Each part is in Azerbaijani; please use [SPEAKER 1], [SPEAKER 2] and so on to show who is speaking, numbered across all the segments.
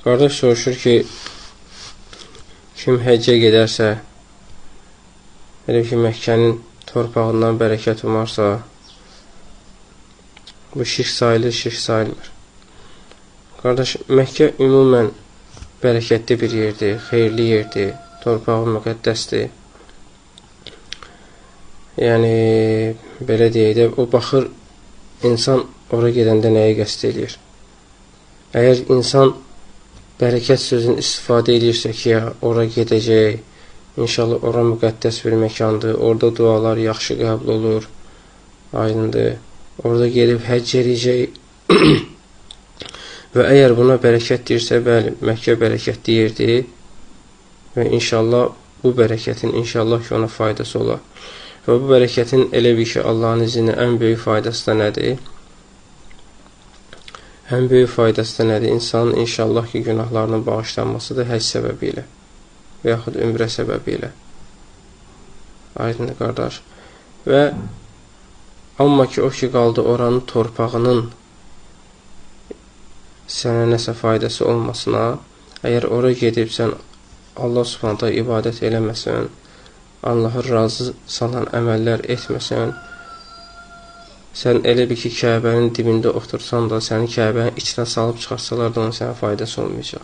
[SPEAKER 1] Qardaş soruşur ki, kim həccə gedərsə, elə ki, Məkkənin torpağından bərəkət umarsa, bu şirk sayılır, şirk sayılmır. Qardaş, Məkkə ümumən bərəkətli bir yerdir, xeyirli yerdir, torpağı müqəddəsdir. Yəni, belə deyək də, o baxır, insan ora gedəndə nəyə qəsd edir? Əgər insan bərəkət sözünü istifadə edirsə ki, ora gedəcək, inşallah ora müqəddəs bir məkandır, orada dualar yaxşı qəbul olur, aydındır, orada gedib həcc edəcək və əgər buna bərəkət deyirsə, bəli, Məkkə bərəkətli yerdir və inşallah bu bərəkətin inşallah ki, ona faydası olar. Və bu bərəkətin elə bir ki, Allahın izni ən böyük faydası da nədir? Ən böyük faydası da nədir? İnsanın inşallah ki, günahlarının bağışlanmasıdır həcc səbəbi ilə və yaxud ümrə səbəbi ilə. Aydın qardaş. Və amma ki, o ki, qaldı oranın torpağının sənə nəsə faydası olmasına, əgər ora gedib sən Allah subhanətə ibadət eləməsən, Allahı razı salan əməllər etməsən, sən elə bir ki, Kəbənin dibində otursan da, səni Kəbənin içinə salıb çıxarsalar da, onun sənə faydası olmayacaq.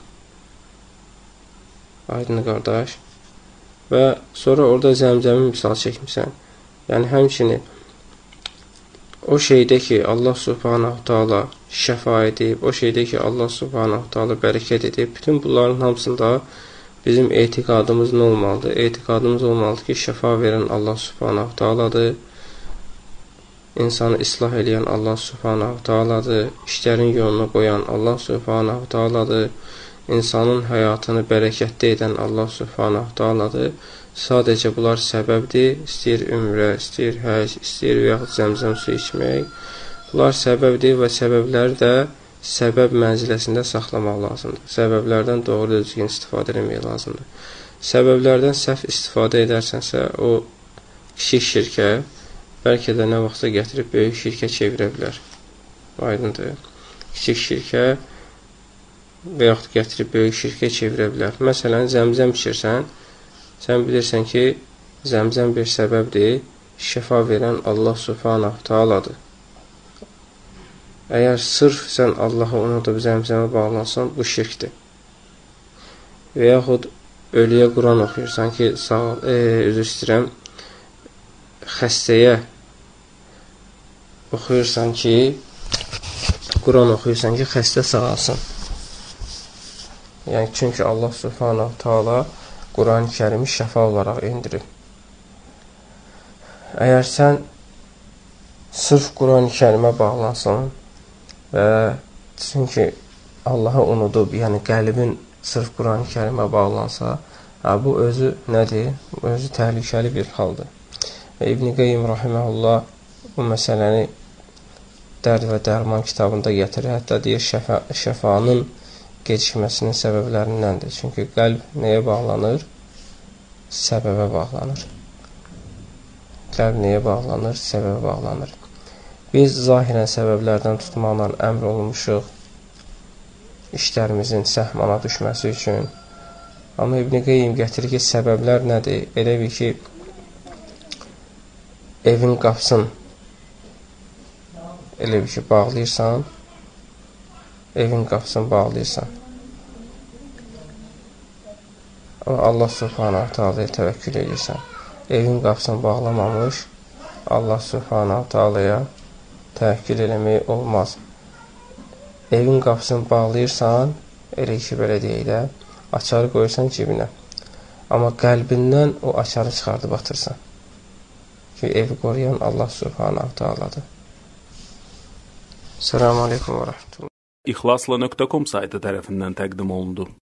[SPEAKER 1] Aydın qardaş. Və sonra orada Zəmzəmi misal çəkmişsən. Yəni, həmçini o şeydə ki, Allah subhanahu ta'ala şəfa edib, o şeydə ki, Allah subhanahu ta'ala bərəkət edib, bütün bunların hamısında bizim etiqadımız nə olmalıdır? Etiqadımız olmalıdır ki, şəfa verən Allah subhanahu ta'aladır. İnsanı islah eləyən Allah subhanahu ta'aladır, işlərin yoluna qoyan Allah subhanahu ta'aladır, insanın həyatını bərəkətli edən Allah subhanahu ta'aladır. Sadəcə bunlar səbəbdir, istəyir ümrə, istəyir həcc, istəyir və yaxud zəmzəm su içmək. Bunlar səbəbdir və səbəbləri də səbəb mənziləsində saxlamaq lazımdır. Səbəblərdən doğru düzgün istifadə etmək lazımdır. Səbəblərdən səhv istifadə edərsənsə, o kiçik şirkə, bəlkə də nə vaxtsa gətirib böyük şirkə çevirə bilər. Aydındır. Kiçik şirkə və yaxud gətirib böyük şirkə çevirə bilər. Məsələn, zəmzəm içirsən, sən bilirsən ki, zəmzəm bir səbəbdir, şəfa verən Allah subhanahu ta'aladır. Əgər sırf sən Allahı unudub zəmzəmə bağlansan, bu şirkdir. Və yaxud ölüyə Quran oxuyursan ki, üzr istəyirəm, xəstəyə oxuyursan ki, Quran oxuyursan ki, xəstə sağalsın. Yəni, çünki Allah subhanahu ta'ala Quran-ı kərimi şəfa olaraq indirir. Əgər sən sırf Quran-ı kərimə bağlansan və çünki Allahı unudub, yəni qəlbin sırf Quran-ı kərimə bağlansa, bu özü nədir? Bu özü təhlükəli bir haldır. Və İbn-i Qeym rahiməhullah bu məsələni Dərd və Dərman kitabında gətirir. Hətta deyir, şəfanın gecikməsinin səbəblərindəndir. Çünki qəlb nəyə bağlanır? Səbəbə bağlanır. Qəlb nəyə bağlanır? Səbəbə bağlanır. Biz zahirən səbəblərdən tutmaqla əmr olunmuşuq işlərimizin səhmana düşməsi üçün. Amma İbn-i Qeym gətirir ki, səbəblər nədir? Elə bir ki, evin qapısını elə bir ki, bağlayırsan, evin qapısını bağlayırsan. Amma Allah subhanahu ta'alaya təvəkkül edirsən. Evin qapısını bağlamamış, Allah subhanahu ta'alaya təvəkkül eləmək olmaz. Evin qapısını bağlayırsan, elə ki, belə deyək də, açarı qoyursan cibinə. Amma qəlbindən o açarı çıxardıb atırsan. Ki, evi qoruyan Allah subhanahu ta'aladır. Selamun aleyküm və rəhmətullah.
[SPEAKER 2] İxlasla.com saytı tərəfindən təqdim olundu.